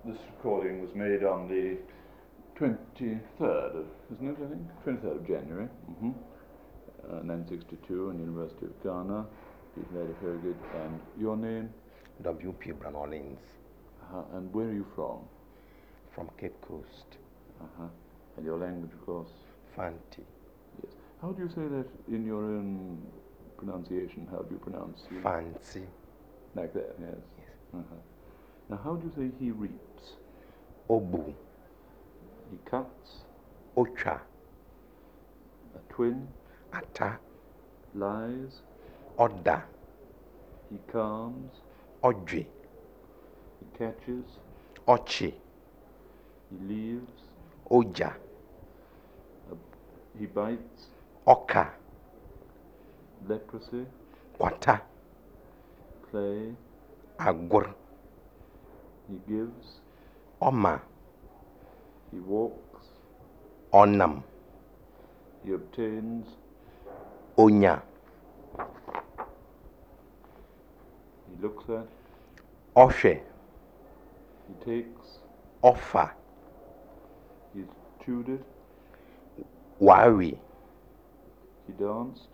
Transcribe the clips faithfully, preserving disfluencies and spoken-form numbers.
this recording was made on the twenty-third of, isn't it, I think? twenty-third of January, mm-hmm. uh, nineteen sixty-two, in the University of Ghana. You've made a very good, and your name? W P Branolins. Uh-huh. And where are you from? From Cape Coast. Uh-huh. And your language, of course? Fanti. Yes. How do you say that in your own pronunciation? How do you pronounce it? Fancy. Like that, yes. Yes. Uh-huh. Now, how do you say he reaps? Obu. He cuts. Ocha. A twin. Ata. Lies. Oda. He calms. Odri. He catches. Ochi. He leaves. Oja. Uh, he bites. Oka. Leprosy. Kwata. Play. Agur. He gives. Oma. He walks. Onam. He obtains. Onya. He looks at. Oshe. He takes. Offer. He's chewed it. Wari. He danced.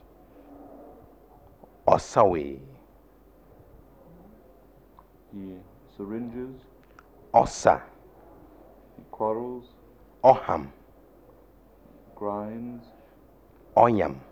Osawe. He syringes. Osa. He quarrels. Oham. Grinds. Oyam.